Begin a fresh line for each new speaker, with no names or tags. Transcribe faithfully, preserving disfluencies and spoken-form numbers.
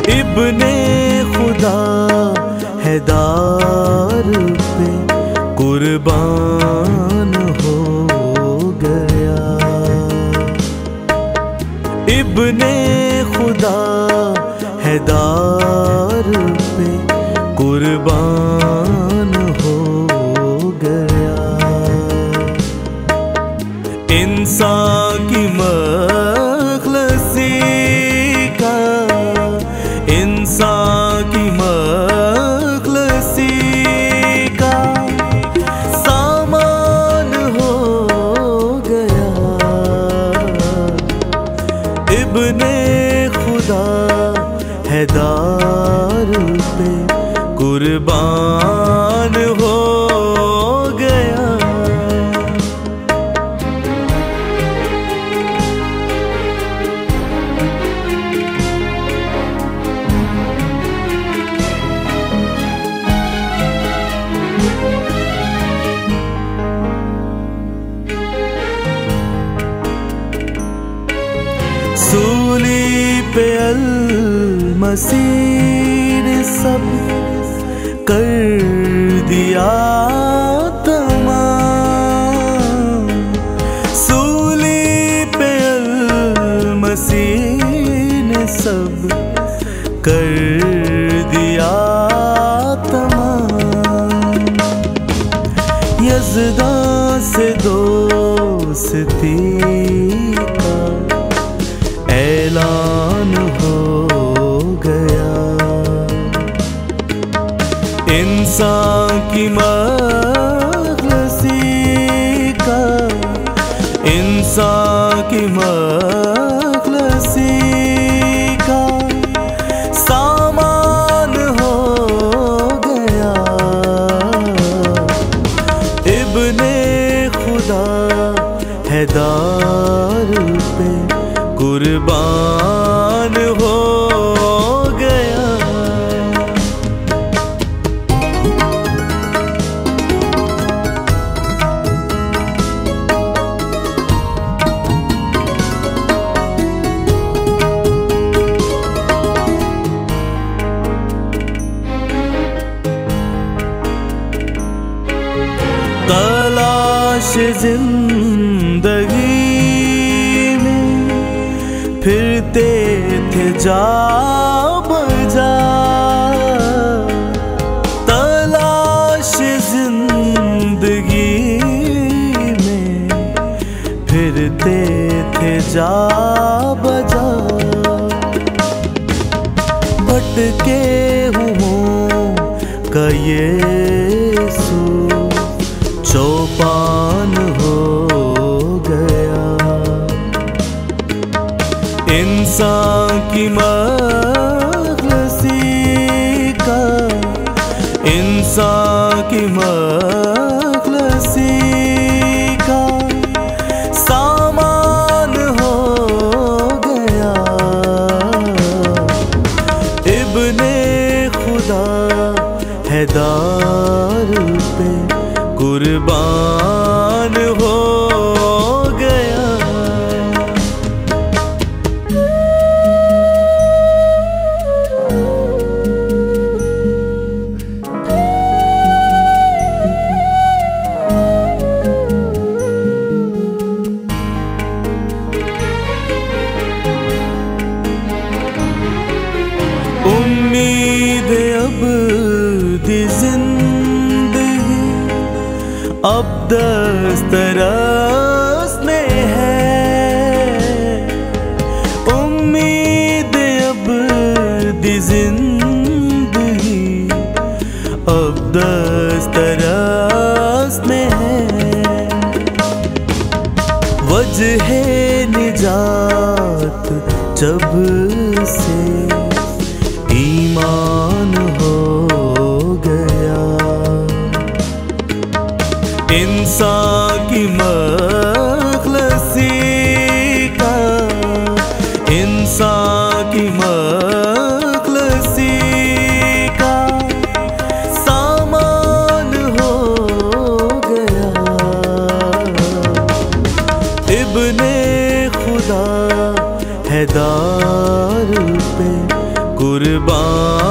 इब्ने खुदा हैदार पे कुर्बान हो गया। इब्ने खुदा हैदार पे कुर्बान हो गया। इंसान की मखलसी का, इंसान की मखलसी का सामान हो गया। इब्ने खुदा हैदार पे कुर्बान हो गया। सूली पे अल मसीह ने सब कर दिया तमाम। सूली पे अल मसीह ने सब कर दिया तमाम। यज़दा से दोस्ती का ऐलान हो गया। इंसान की मखलसी का, इंसान की मखलसी का सामान हो गया। इब्ने खुदा हैदार पे कुर्बान हो गया। तलाश जिंदगी में फिरते थे जा बजा। तलाश जिंदगी में फिरते थे जा बजा। भटके हुओं का यीशु चौपान हो गया। इंसान की मखलसी का, इंसान की मखलसी का सामान हो गया। इब्ने खुदा हैदार पे कुर्बान हो गया। उम्मीद अब दी जिंदगी अब दस्तरस में है। उम्मीद अब दी जिंदगी अब दस्तरस में है। वजह निजात जब से ईमान हो गया। इंसान की मखलसी का, इंसान की मखलसी का सामान हो गया। इब्ने खुदा हैदार पे कुर्बान कुर्बान